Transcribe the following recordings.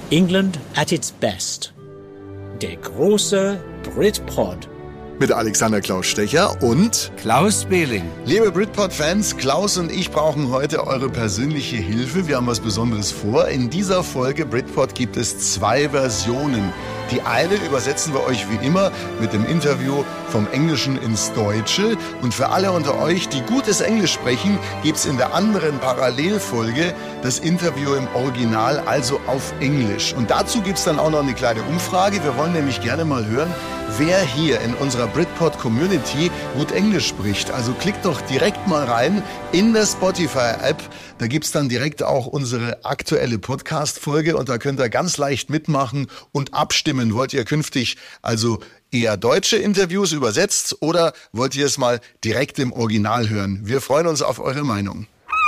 England at its best. Der große Britpod. Mit Alexander Klaus Stecher und Klaus Behling. Liebe Britpod-Fans, Klaus und ich brauchen heute eure persönliche Hilfe. Wir haben was Besonderes vor. In dieser Folge Britpod gibt es 2 Versionen. Die eine übersetzen wir euch wie immer mit dem Interview vom Englischen ins Deutsche. Und für alle unter euch, die gutes Englisch sprechen, gibt's in der anderen Parallelfolge das Interview im Original, also auf Englisch. Und dazu gibt's dann auch noch eine kleine Umfrage. Wir wollen nämlich gerne mal hören, wer hier in unserer Britpod-Community gut Englisch spricht. Also klickt doch direkt mal rein in der Spotify-App. Da gibt's dann direkt auch unsere aktuelle Podcast-Folge und da könnt ihr ganz leicht mitmachen und abstimmen. Wollt ihr künftig also eher deutsche Interviews übersetzt oder wollt ihr es mal direkt im Original hören? Wir freuen uns auf eure Meinung.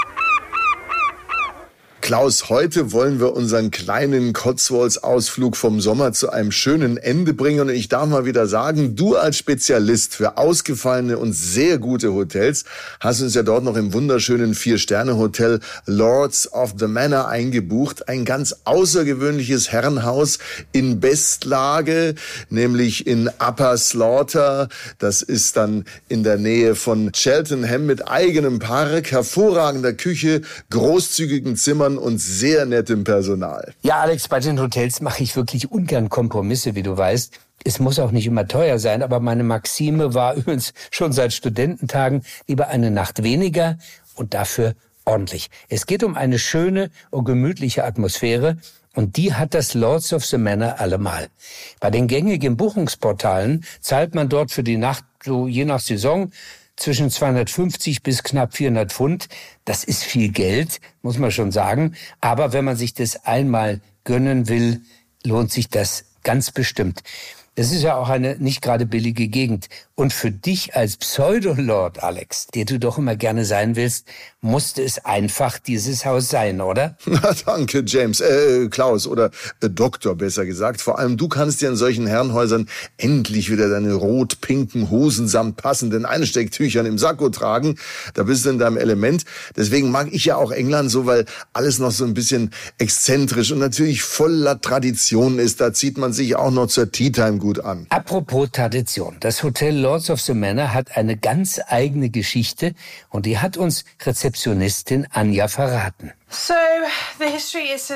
Klaus, heute wollen wir unseren kleinen Cotswolds-Ausflug vom Sommer zu einem schönen Ende bringen. Und ich darf mal wieder sagen, du als Spezialist für ausgefallene und sehr gute Hotels hast uns ja dort noch im wunderschönen 4-Sterne-Hotel Lords of the Manor eingebucht. Ein ganz außergewöhnliches Herrenhaus in Bestlage, nämlich in Upper Slaughter. Das ist dann in der Nähe von Cheltenham mit eigenem Park, hervorragender Küche, großzügigen Zimmern und sehr nettem Personal. Ja, Alex, bei den Hotels mache ich wirklich ungern Kompromisse, wie du weißt. Es muss auch nicht immer teuer sein, aber meine Maxime war übrigens schon seit Studententagen lieber eine Nacht weniger und dafür ordentlich. Es geht um eine schöne und gemütliche Atmosphäre und die hat das Lords of the Manor allemal. Bei den gängigen Buchungsportalen zahlt man dort für die Nacht so je nach Saison zwischen 250 bis knapp 400 Pfund. Das ist viel Geld, muss man schon sagen. Aber wenn man sich das einmal gönnen will, lohnt sich das ganz bestimmt. Das ist ja auch eine nicht gerade billige Gegend. Und für dich als Pseudolord, Alex, der du doch immer gerne sein willst, musste es einfach dieses Haus sein, oder? Na, danke, James. Klaus oder Doktor, besser gesagt. Vor allem du kannst ja in solchen Herrenhäusern endlich wieder deine rot-pinken Hosen samt passenden Einstecktüchern im Sakko tragen. Da bist du in deinem Element. Deswegen mag ich ja auch England so, weil alles noch so ein bisschen exzentrisch und natürlich voller Tradition ist. Da zieht man sich auch noch zur Tea-Time gut an. Apropos Tradition. Das Hotel Lords of the Manor hat eine ganz eigene Geschichte und die hat uns Rezeptionistin Anja verraten. So, the history is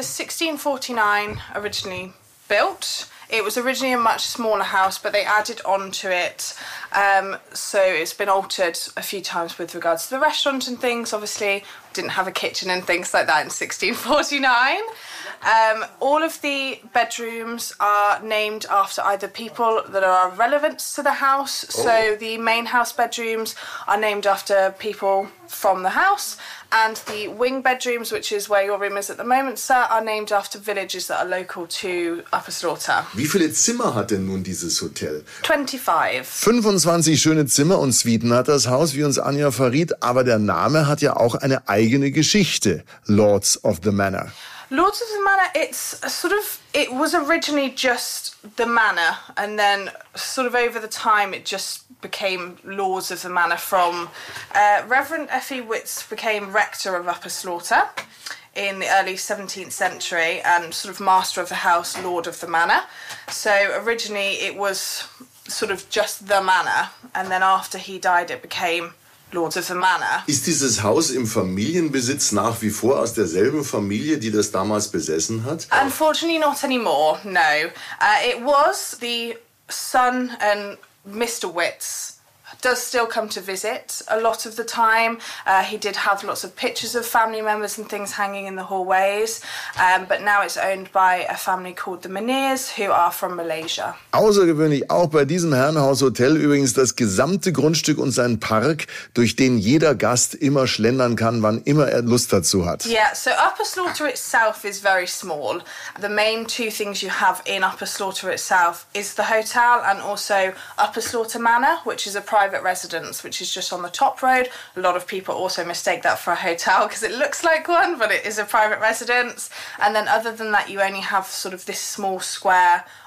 1649 originally built. It was originally a much smaller house, but they added on to it. So it's been altered a few times with regards to the restaurant and things. Obviously, didn't have a kitchen and things like that in 1649. All of the bedrooms are named after either people that are relevant to the house. So the main house bedrooms are named after people from the house. And the wing bedrooms, which is where your room is at the moment, sir, are named after villages that are local to Upper Slaughter. Wie viele Zimmer hat denn nun dieses Hotel? 25. 25 schöne Zimmer und Suiten hat das Haus, wie uns Anja verriet. Aber der Name hat ja auch eine eigene Geschichte. Lords of the Manor. Lords of the Manor, it was originally just the manor, and then sort of over the time it just became Lords of the Manor from Reverend F.E. Witts became rector of Upper Slaughter in the early 17th century and sort of master of the house, Lord of the Manor. So originally it was sort of just the manor, and then after he died it became Lords of the Manor. Ist dieses Haus im Familienbesitz nach wie vor aus derselben Familie, die das damals besessen hat? Unfortunately not anymore, no. It was the son and Mr. Witts does still come to visit a lot of the time. He did have lots of pictures of family members and things hanging in the hallways, but now it's owned by a family called the Meniers, who are from Malaysia. Außergewöhnlich auch bei diesem Herrenhaus-Hotel übrigens das gesamte Grundstück und sein Park, durch den jeder Gast immer schlendern kann, wann immer er Lust dazu hat. Yeah, so Upper Slaughter itself is very small. The main two things you have in Upper Slaughter itself is the hotel and also Upper Slaughter Manor, which is a private residence, which is just on the top road. A lot of people also mistake that for a hotel because it looks like one, but it is a private residence. And then other than that, you only have sort of this small square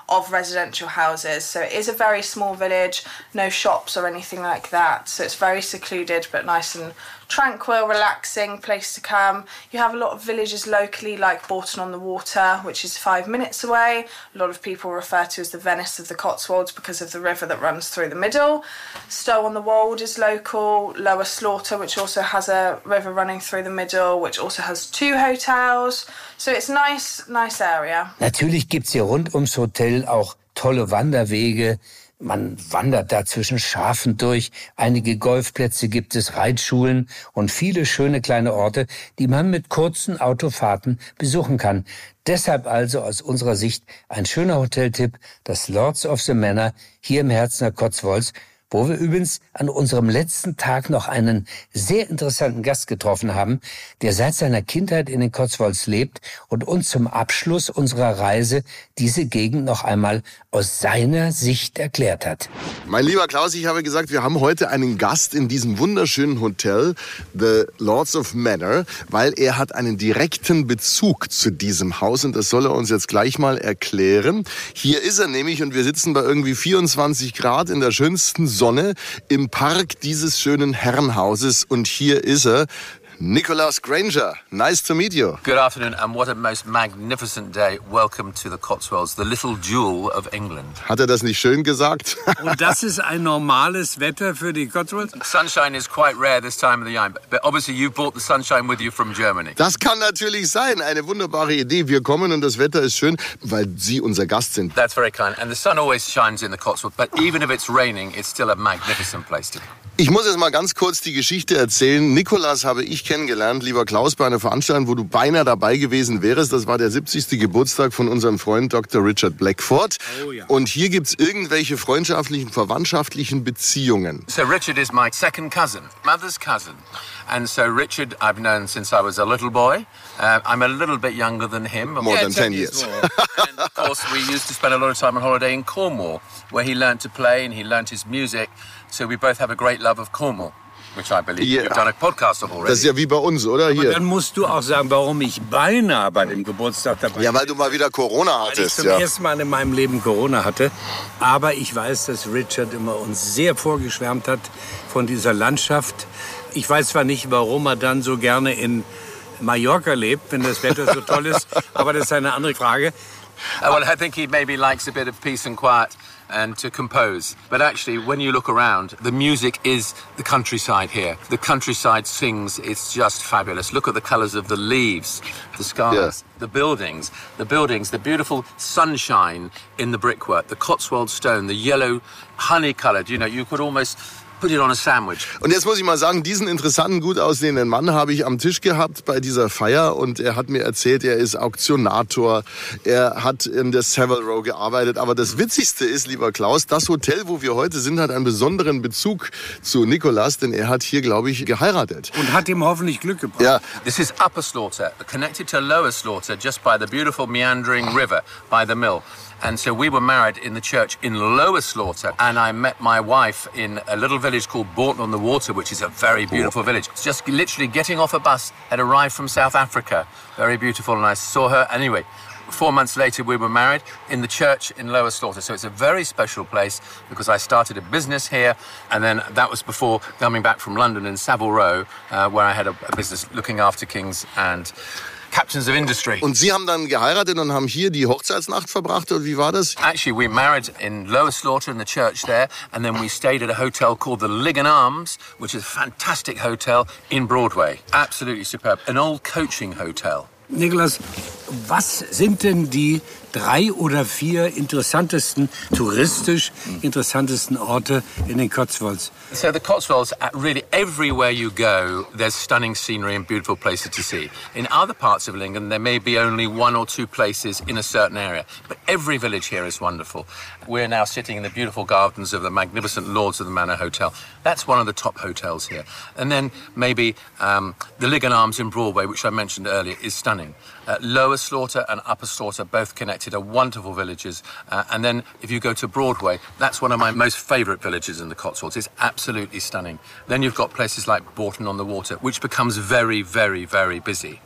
of residential houses. So it is a very small village, no shops or anything like that. So it's very secluded but nice and tranquil, relaxing place to come. You have a lot of villages locally like Bourton-on-the-Water, which is 5 minutes away. A lot of people refer to as the Venice of the Cotswolds because of the river that runs through the middle. Stow-on-the-Wold is local. Lower Slaughter, which also has a river running through the middle, which also has 2 hotels. So it's nice area. Natürlich gibt's hier rund ums Hotel auch tolle Wanderwege. Man wandert da zwischen Schafen durch. Einige Golfplätze gibt es, Reitschulen und viele schöne kleine Orte, die man mit kurzen Autofahrten besuchen kann. Deshalb also aus unserer Sicht ein schöner Hoteltipp, das Lords of the Manor hier im Herzen der Cotswolds, wo wir übrigens an unserem letzten Tag noch einen sehr interessanten Gast getroffen haben, der seit seiner Kindheit in den Cotswolds lebt und uns zum Abschluss unserer Reise diese Gegend noch einmal aus seiner Sicht erklärt hat. Mein lieber Klaus, ich habe gesagt, wir haben heute einen Gast in diesem wunderschönen Hotel, The Lords of Manor, weil er hat einen direkten Bezug zu diesem Haus und das soll er uns jetzt gleich mal erklären. Hier ist er nämlich und wir sitzen bei irgendwie 24 Grad in der schönsten Sonne im Park dieses schönen Herrenhauses und hier ist er. Nicholas Granger, nice to meet you. Good afternoon, and what a most magnificent day. Welcome to the Cotswolds, the little jewel of England. Hat er das nicht schön gesagt? Und das ist ein normales Wetter für die Cotswolds? Sunshine is quite rare this time of the year, but obviously you brought the sunshine with you from Germany. Das kann natürlich sein, eine wunderbare Idee. Wir kommen und das Wetter ist schön, weil Sie unser Gast sind. That's very kind, and the sun always shines in the Cotswolds, but even if it's raining, it's still a magnificent place to be. Ich muss jetzt mal ganz kurz die Geschichte erzählen. Nicholas habe ich kennengelernt, lieber Klaus, bei einer Veranstaltung, wo du beinahe dabei gewesen wärst. Das war der 70. Geburtstag von unserem Freund Dr. Richard Blackford. Oh, ja. Und hier gibt's irgendwelche freundschaftlichen, verwandtschaftlichen Beziehungen. So Richard is my second cousin, mother's cousin. And so Richard I've known since I was a little boy. I'm a little bit younger than him. More than 10 years. And of course we used to spend a lot of time on holiday in Cornwall, where he learned to play and he learned his music. So we both have a great love of Cornwall, which I believe you've done a podcast of already. Das ist ja wie bei uns, oder? Aber Hier. dann musst du auch sagen, warum ich beinahe bei dem Geburtstag dabei bin. Ja, weil du mal wieder Corona Weil ich hattest. zum ersten Mal in meinem Leben Corona hatte. Aber ich weiß, dass Richard immer uns sehr vorgeschwärmt hat von dieser Landschaft. Ich weiß zwar nicht, warum er dann so gerne in Mallorca lebt, wenn das Wetter so toll ist, aber das ist eine andere Frage. Well, I think he maybe likes a bit of peace and quiet and to compose. But actually, when you look around, the music is the countryside here. The countryside sings. It's just fabulous. Look at the colours of the leaves, the skies, the buildings, the beautiful sunshine in the brickwork, the Cotswold stone, the yellow honey-coloured. You know, you could almost put it on a sandwich. Und jetzt muss ich mal sagen, diesen interessanten, gut aussehenden Mann habe ich am Tisch gehabt bei dieser Feier und er hat mir erzählt, er ist Auktionator, er hat in der Savile Row gearbeitet. Aber das Witzigste ist, lieber Klaus, das Hotel, wo wir heute sind, hat einen besonderen Bezug zu Nicholas, denn er hat hier, glaube ich, geheiratet. Und hat ihm hoffentlich Glück gebracht. Ja. This is Upper Slaughter, connected to Lower Slaughter, just by the beautiful meandering river, by the mill. And so we were married in the church in Lower Slaughter, and I met my wife in a little village called Bourton-on-the-Water, which is a very beautiful village. It's just literally getting off a bus, had arrived from South Africa. Very beautiful, and I saw her. Anyway, 4 months later we were married in the church in Lower Slaughter. So it's a very special place because I started a business here, and then that was before coming back from London in Savile Row, where I had a business looking after kings and captains of industry. Und Sie haben dann geheiratet und haben hier die Hochzeitsnacht verbracht, oder wie war das? Actually, we married in Lower Slaughter in the church there, and then we stayed at a hotel called the Lig and Arms, which is a fantastic hotel in Broadway. Absolutely superb. An old coaching hotel. Nicholas, was sind denn die 3 oder 4 touristisch interessantesten Orte in den Cotswolds? So the Cotswolds, really everywhere you go, there's stunning scenery and beautiful places to see. In other parts of England, there may be only 1 or 2 places in a certain area, but every village here is wonderful. We're now sitting in the beautiful gardens of the magnificent Lords of the Manor Hotel. That's one of the top hotels here. And then maybe the Lig and Arms in Broadway, which I mentioned earlier, is stunning. Lower Slaughter and Upper Slaughter, both connected, are wonderful villages. And then if you go to Broadway, that's one of my most favourite villages in the Cotswolds. It's absolutely stunning. Then you've got places like Bourton-on-the-Water, which becomes very, very, very busy.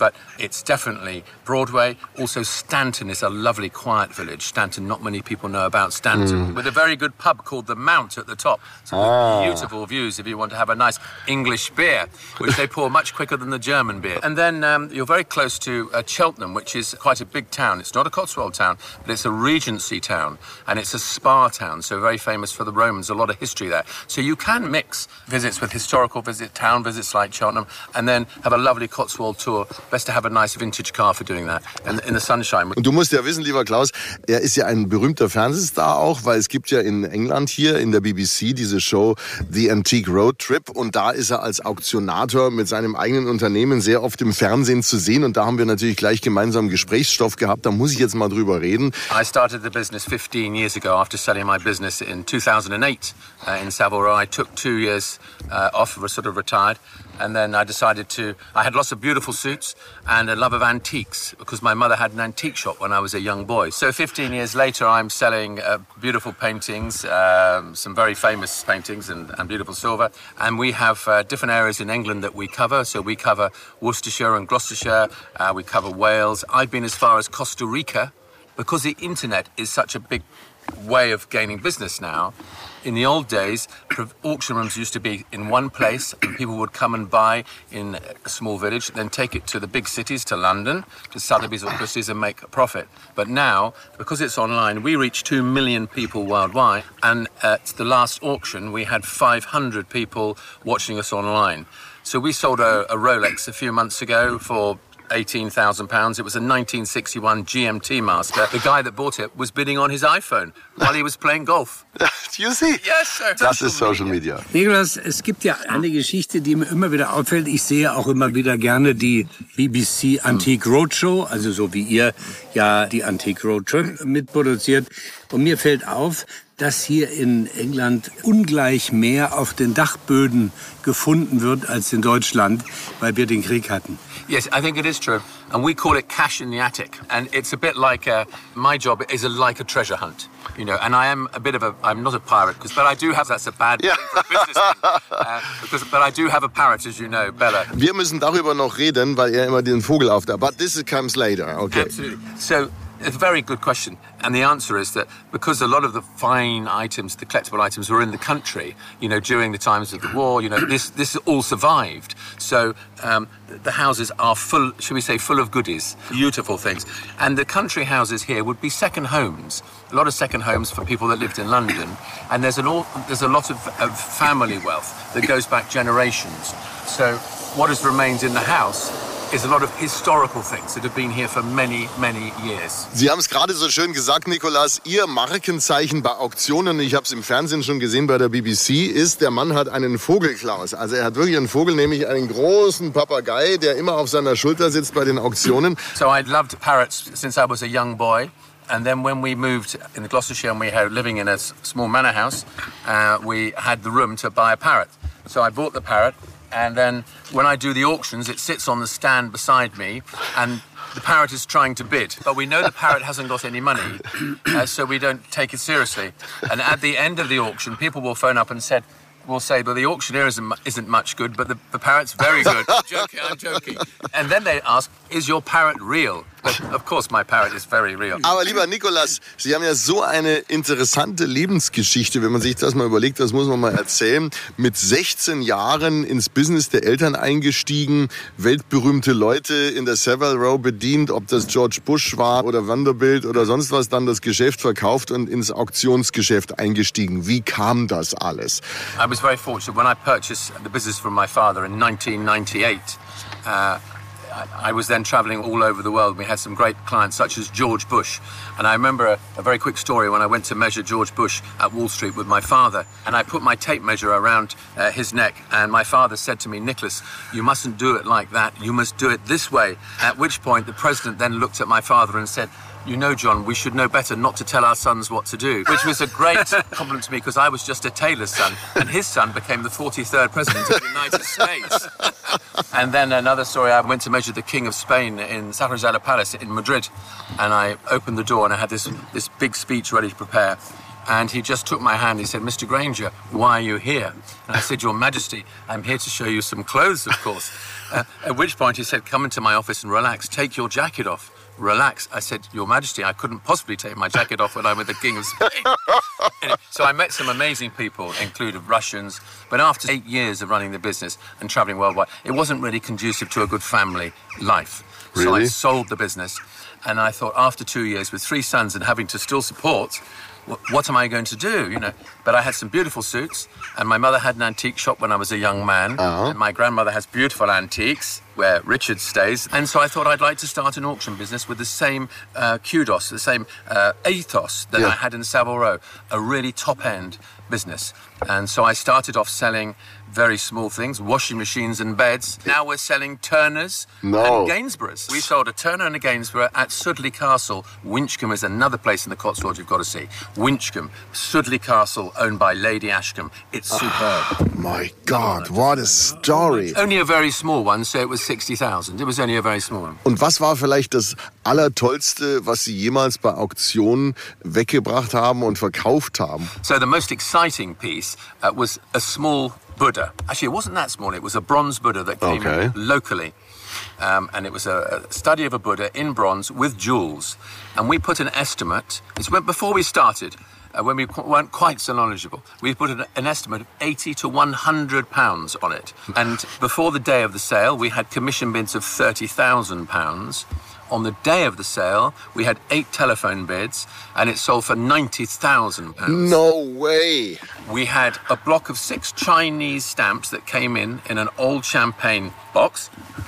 but it's definitely Broadway. Also, Stanton is a lovely, quiet village. Stanton, not many people know about Stanton, with a very good pub called The Mount at the top. So beautiful views if you want to have a nice English beer, which they pour much quicker than the German beer. And then you're very close to Cheltenham, which is quite a big town. It's not a Cotswold town, but it's a Regency town, and it's a spa town, so very famous for the Romans, a lot of history there. So you can mix visits with historical visits, town visits like Cheltenham, and then have a lovely Cotswold tour. Best to have a nice vintage car for doing that in the sunshine. Und du musst ja wissen, lieber Klaus, er ist ja ein berühmter Fernsehstar auch, weil es gibt ja in England hier in der BBC diese Show The Antique Road Trip, und da ist er als Auktionator mit seinem eigenen Unternehmen sehr oft im Fernsehen zu sehen, und da haben wir natürlich gleich gemeinsam Gesprächsstoff gehabt. Da muss ich jetzt mal drüber reden. I started the business 15 years ago after selling my business in 2008 in Savile Row. I took 2 years off, sort of retired. And then I decided I had lots of beautiful suits and a love of antiques because my mother had an antique shop when I was a young boy. So 15 years later, I'm selling beautiful paintings, some very famous paintings and beautiful silver. And we have different areas in England that we cover. So we cover Worcestershire and Gloucestershire. We cover Wales. I've been as far as Costa Rica because the internet is such a big way of gaining business now. In the old days, auction rooms used to be in one place and people would come and buy in a small village, then take it to the big cities, to London, to Sotheby's or Christie's and make a profit. But now, because it's online, we reach 2 million people worldwide, and at the last auction we had 500 people watching us online. So we sold a Rolex a few months ago for £18,000. It was a 1961 GMT Master. The guy that bought it was bidding on his iPhone while he was playing golf. Do you see? Yes, sir. Das ist Social Media. Nikolas, es gibt ja eine Geschichte, die mir immer wieder auffällt. Ich sehe auch immer wieder gerne die BBC Antique Roadshow, also so wie ihr ja die Antique Roadshow mitproduziert. Und mir fällt auf, dass hier in England ungleich mehr auf den Dachböden gefunden wird als in Deutschland, weil wir den Krieg hatten. Yes, I think it is true. And we call it cash in the attic. And it's a bit like, my job is like a treasure hunt. You know, and I am I'm not a pirate, but I do have, that's a bad thing for a businessman. But I do have a parrot, as you know, Bella. Wir müssen darüber noch reden, weil er immer den Vogel auf der, but this comes later, okay. Absolutely. So, it's a very good question. And the answer is that because a lot of the fine items, the collectible items, were in the country, you know, during the times of the war, you know, this all survived. So the houses are full, should we say, full of goodies, beautiful things. And the country houses here would be second homes, a lot of second homes for people that lived in London. And there's a lot of family wealth that goes back generations. So what has remained in the house is a lot of historical things that have been here for many, many years. Sie haben es gerade so schön gesagt, Nikolas, Ihr Markenzeichen bei Auktionen, ich habe es im Fernsehen schon gesehen bei der BBC, ist, der Mann hat einen Vogelklaus. Also er hat wirklich einen Vogel, nämlich einen großen Papagei, der immer auf seiner Schulter sitzt bei den Auktionen. So I'd loved parrots since I was a young boy. And then when we moved in Gloucestershire and we were living in a small manor house, we had the room to buy a parrot. So I bought the parrot. And then when I do the auctions, it sits on the stand beside me and the parrot is trying to bid. But we know the parrot hasn't got any money, so we don't take it seriously. And at the end of the auction, people will phone up and will say, but the auctioneer isn't much good, but the parrot's very good. I'm joking. And then they ask, is your parrot real? But of course my parrot is very real. Aber lieber Nikolas, Sie haben ja so eine interessante Lebensgeschichte, wenn man sich das mal überlegt, das muss man mal erzählen. Mit 16 Jahren ins Business der Eltern eingestiegen, weltberühmte Leute in der Savile Row bedient, ob das George Bush war oder Vanderbilt oder sonst was, dann das Geschäft verkauft und ins Auktionsgeschäft eingestiegen. Wie kam das alles? I was very fortunate when I purchased the business from my father in 1998. I was then traveling all over the world. We had some great clients such as George Bush. And I remember a very quick story when I went to measure George Bush at Wall Street with my father. And I put my tape measure around his neck. And my father said to me, Nicholas, you mustn't do it like that. You must do it this way. At which point the president then looked at my father and said, you know, John, we should know better not to tell our sons what to do, which was a great compliment to me because I was just a tailor's son and his son became the 43rd president of the United States. And then another story, I went to measure the King of Spain in Sagrada Palace in Madrid and I opened the door and I had this big speech ready to prepare. And he just took my hand. He said, Mr. Granger, why are you here? And I said, Your Majesty, I'm here to show you some clothes, of course. At which point he said, come into my office and relax. Take your jacket off. Relax. I said, Your Majesty, I couldn't possibly take my jacket off when I'm with the King of Spain. Anyway, so I met some amazing people, including Russians. But after 8 years of running the business and traveling worldwide, it wasn't really conducive to a good family life. Really? So I sold the business. And I thought, after 2 years with 3 sons and having to still support, what am I going to do? You know, but I had some beautiful suits, and my mother had an antique shop when I was a young man, and my grandmother has beautiful antiques where Richard stays, and so I thought I'd like to start an auction business with the same kudos, the same ethos that I had in Savile Row, a really top-end business. And so I started off selling very small things, washing machines and beds. Now we're selling Turners and Gainsboroughs. We sold a Turner and a Gainsborough at Sudley Castle. Winchcombe is another place in the Cotswolds you've got to see. Winchcombe, Sudley Castle, owned by Lady Ashcombe. It's superb. My God, what a story. Only a very small one, so it was 60,000. It was only a very small one. Und was war vielleicht das Allertollste, was Sie jemals bei Auktionen weggebracht haben und verkauft haben? So the most exciting piece was a small Buddha. Actually, it wasn't that small. It was a bronze Buddha that came in locally. And it was a study of a Buddha in bronze with jewels. And we put an estimate. This went before we started, when we weren't quite so knowledgeable. We put an estimate of £80 to £100 on it. And before the day of the sale, we had commission bids of £30,000. On the day of the sale, we had 8 telephone bids, and it sold for £90,000. No way! We had a block of 6 Chinese stamps that came in an old champagne box.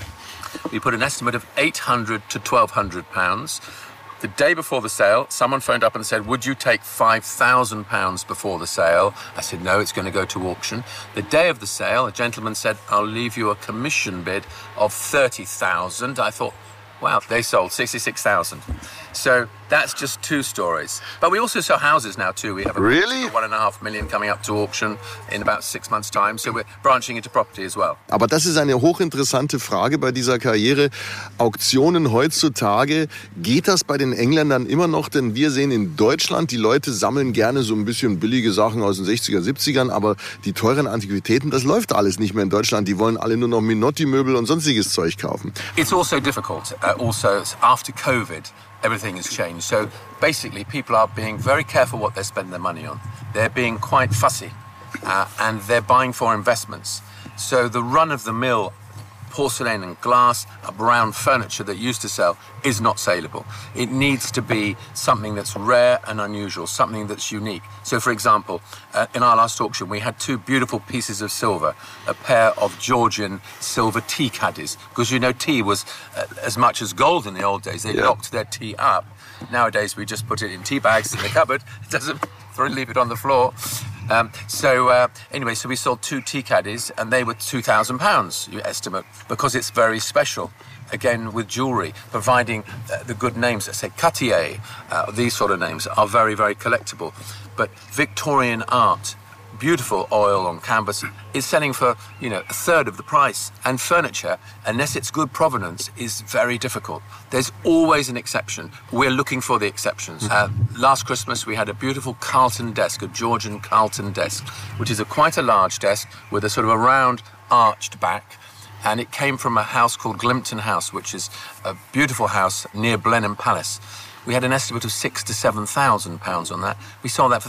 We put an estimate of £800 to £1,200. The day before the sale, someone phoned up and said, would you take £5,000 before the sale? I said, no, it's going to go to auction. The day of the sale, a gentleman said, I'll leave you a commission bid of £30,000. I thought, wow, they sold 66,000. So that's just 2 stories. But we also sell houses now too. We have a $1.5 million coming up to auction in about 6 months' time. So we're branching into property as well. Aber das ist eine hochinteressante Frage bei dieser Karriere. Auktionen heutzutage, geht das bei den Engländern immer noch? Denn wir sehen in Deutschland, die Leute sammeln gerne so ein bisschen billige Sachen aus den 60er, 70ern, aber die teuren Antiquitäten, das läuft alles nicht mehr in Deutschland. Die wollen alle nur noch Minotti-Möbel und sonstiges Zeug kaufen. It's also difficult. Also, after COVID, everything has changed. So basically, people are being very careful what they spend their money on. They're being quite fussy, and they're buying for investments. So the run-of-the-mill porcelain and glass, brown furniture that used to sell is not saleable. It needs to be something that's rare and unusual, something that's unique. So, for example, in our last auction, we had 2 beautiful pieces of silver, a pair of Georgian silver tea caddies, because you know tea was as much as gold in the old days. They locked their tea up. Nowadays, we just put it in tea bags in the cupboard. It doesn't leave it on the floor. Anyway, so we sold 2 tea caddies, and they were £2,000, you estimate, because it's very special. Again, with jewellery, providing the good names, let's say Cartier, these sort of names are very, very collectible. But Victorian art, beautiful oil on canvas, is selling for, a third of the price. And furniture, unless it's good provenance, is very difficult. There's always an exception. We're looking for the exceptions. Last Christmas, we had a beautiful Carlton desk, a Georgian Carlton desk, which is quite a large desk with a sort of a round arched back. And it came from a house called Glimpton House, which is a beautiful house near Blenheim Palace. We had an estimate of £6,000 to £7,000 on that. We sold that for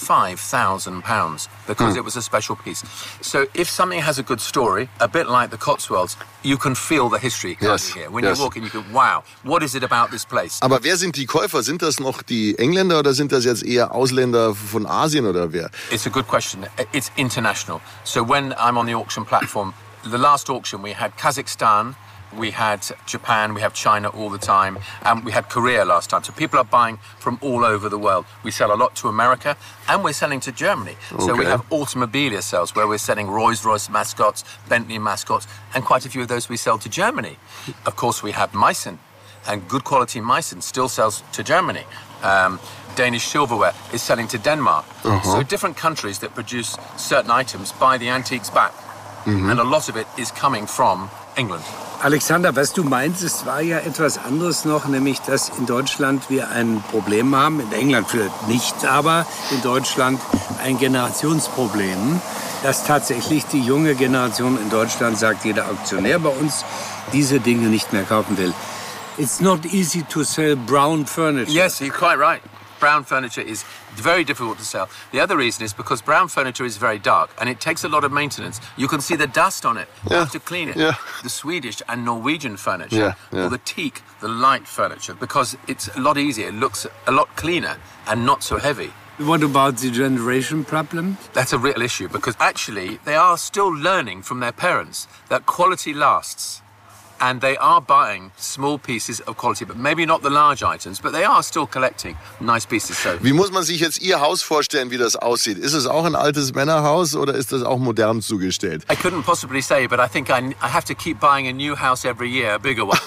£35,000 because it was a special piece. So if something has a good story, a bit like the Cotswolds, you can feel the history coming here. When you walk in, you go, wow, what is it about this place? Aber wer sind die Käufer? Sind das noch die Engländer oder sind das jetzt eher Ausländer von Asien oder wer? It's a good question. It's international. So when I'm on the auction platform, the last auction we had Kazakhstan, we had Japan, we have China all the time, and we had Korea last time. So people are buying from all over the world. We sell a lot to America, and we're selling to Germany. Okay. So we have automobilia sales where we're selling Rolls-Royce mascots, Bentley mascots, and quite a few of those we sell to Germany. Of course, we have Meissen, and good quality Meissen still sells to Germany. Danish silverware is selling to Denmark. So different countries that produce certain items buy the antiques back. And a lot of it is coming from England. Alexander, was du meintest, war ja etwas anderes noch, nämlich, dass in Deutschland wir ein Problem haben, in England vielleicht nicht, aber in Deutschland ein Generationsproblem, dass tatsächlich die junge Generation in Deutschland, sagt jeder Aktionär bei uns, diese Dinge nicht mehr kaufen will. It's not easy to sell brown furniture. Yes, you're quite right. Brown furniture is very difficult to sell. The other reason is because brown furniture is very dark and it takes a lot of maintenance. You can see the dust on it. You have to clean it. Yeah. The Swedish and Norwegian furniture, or the teak, the light furniture, because it's a lot easier. It looks a lot cleaner and not so heavy. What about the generation problem? That's a real issue because actually they are still learning from their parents that quality lasts. And they are buying small pieces of quality, but maybe not the large items, but they are still collecting nice pieces. So. Wie muss man sich jetzt Ihr Haus vorstellen, wie das aussieht? Ist es auch ein altes Männerhaus oder ist das auch modern zugestellt? I couldn't possibly say, but I think I have to keep buying a new house every year, a bigger one.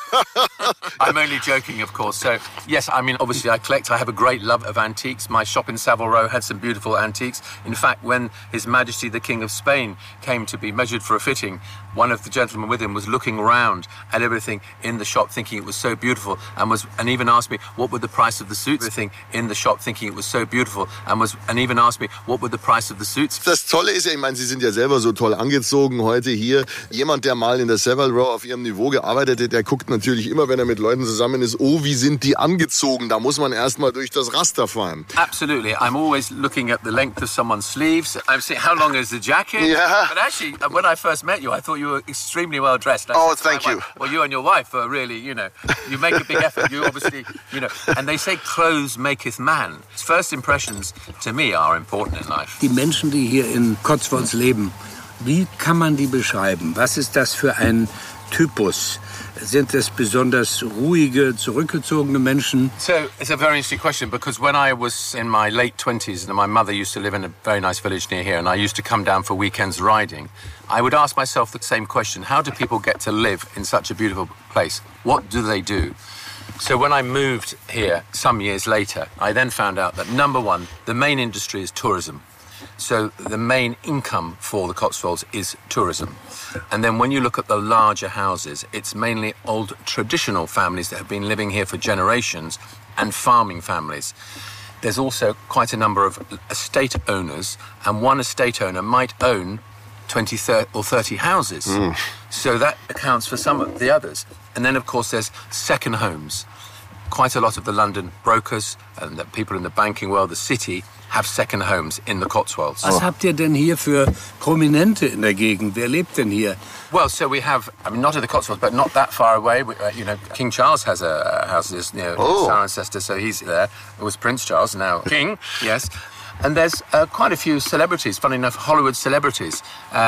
I'm only joking, of course. So, yes, I mean, obviously I collect. I have a great love of antiques. My shop in Savile Row had some beautiful antiques. In fact, when His Majesty the King of Spain came to be measured for a fitting, one of the gentlemen with him was looking around at everything in the shop, thinking it was so beautiful, and even asked me what would the price of the suits. Everything in the shop, thinking it was so beautiful, and even asked me what would the price of the suits. Das Tolle ist ja, ich meine, Sie sind ja selber so toll angezogen heute hier. Jemand, der mal in der Savile Row auf Ihrem Niveau gearbeitet hat, der guckt natürlich immer, wenn er mit Leuten zusammen ist, oh, wie sind die angezogen? Da muss man erst mal durch das Raster fahren. Absolutely. I'm always looking at the length of someone's sleeves. I'm saying, how long is the jacket? Yeah. But actually, when I first met you, I thought you were extremely well dressed. Oh, thank you. Well, you and your wife are really, you make a big effort. You obviously, and they say clothes maketh man. First impressions, to me, are important in life. Die Menschen, die hier in Cotswolds leben, wie kann man die beschreiben? Was ist das für ein Typus? Sind es besonders ruhige, zurückgezogene Menschen? So it's a very interesting question because when I was in my late 20s and my mother used to live in a very nice village near here and I used to come down for weekends riding, I would ask myself the same question. How do people get to live in such a beautiful place? What do they do? So when I moved here some years later, I then found out that number one, the main industry is tourism. So the main income for the Cotswolds is tourism. And then when you look at the larger houses, it's mainly old traditional families that have been living here for generations and farming families. There's also quite a number of estate owners, and one estate owner might own 20 or 30 houses. So that accounts for some of the others. And then, of course, there's second homes. Quite a lot of the London brokers and the people in the banking world, the city, have second homes in the Cotswolds. Was habt ihr denn hier für Prominente in der Gegend? Wer lebt denn hier? Well, so we have, not in the Cotswolds, but not that far away. King Charles has a house near Cirencester, so he's there. It was Prince Charles, now King, yes. And there's quite a few celebrities, funny enough, Hollywood celebrities.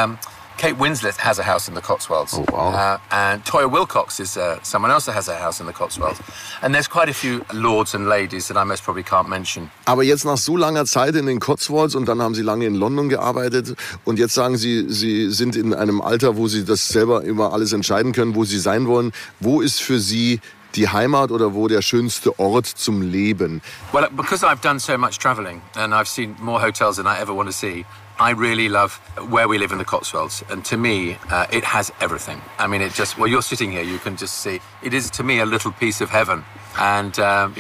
Kate Winslet has a house in the Cotswolds. Oh, wow. And Toya Wilcox is someone else that has a house in the Cotswolds. And there's quite a few lords and ladies that I most probably can't mention. Aber jetzt nach so langer Zeit in den Cotswolds und dann haben Sie lange in London gearbeitet und jetzt sagen Sie, Sie sind in einem Alter, wo Sie das selber immer alles entscheiden können, wo Sie sein wollen. Wo ist für Sie die Heimat oder wo der schönste Ort zum Leben? Well, because I've done so much travelling and I've seen more hotels than I ever want to see, I really love where we live in the Cotswolds. And to me, it has everything. I mean, you're sitting here, you can just see, it is to me a little piece of heaven. And,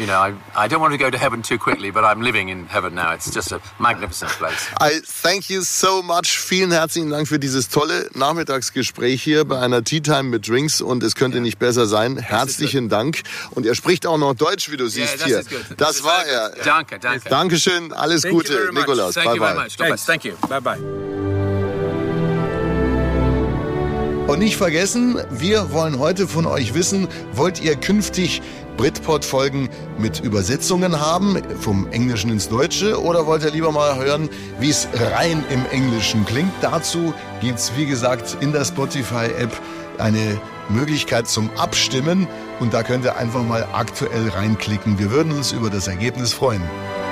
I don't want to go to heaven too quickly, but I'm living in heaven now. It's just a magnificent place. I thank you so much. Vielen herzlichen Dank für dieses tolle Nachmittagsgespräch hier bei einer Tea Time mit Drinks und es könnte nicht besser sein. Herzlichen Dank. Und er spricht auch noch Deutsch, wie du siehst hier. Das war er. Danke. Dankeschön, alles Gute, Nikolaus. Thank you very much. Thank you. Bye-bye. Und nicht vergessen, wir wollen heute von euch wissen, wollt ihr künftig Britpod-Folgen mit Übersetzungen haben, vom Englischen ins Deutsche, oder wollt ihr lieber mal hören, wie es rein im Englischen klingt? Dazu gibt's, wie gesagt, in der Spotify-App eine Möglichkeit zum Abstimmen und da könnt ihr einfach mal aktuell reinklicken. Wir würden uns über das Ergebnis freuen.